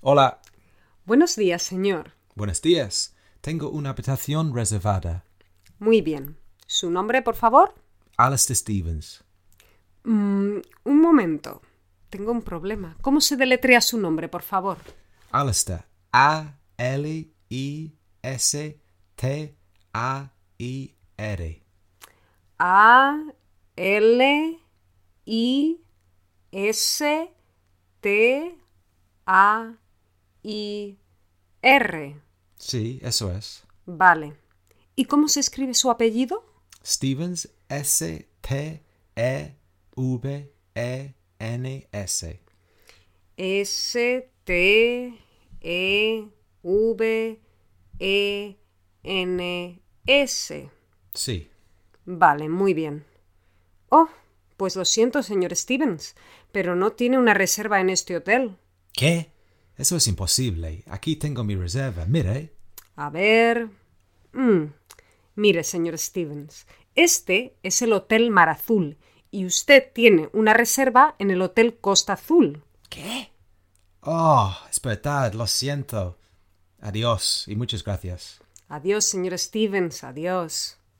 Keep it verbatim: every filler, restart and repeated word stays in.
Hola. Buenos días, señor. Buenos días. Tengo una habitación reservada. Muy bien. ¿Su nombre, por favor? Alistair Stevens. Mm, un momento. Tengo un problema. ¿Cómo se deletrea su nombre, por favor? Alistair. A L I S T A I R. A L I S T A I R. Sí, eso es. Vale. ¿Y cómo se escribe su apellido? Stevens. S T E V E N S. S T E V E N S. Sí. Vale, muy bien. Oh, pues lo siento, señor Stevens, pero no tiene una reserva en este hotel. ¿Qué? Eso es imposible. Aquí tengo mi reserva. Mire. A ver... Mm. Mire, señor Stevens, este es el Hotel Mar Azul y usted tiene una reserva en el Hotel Costa Azul. ¿Qué? Oh, es verdad. Lo siento. Adiós y muchas gracias. Adiós, señor Stevens, adiós.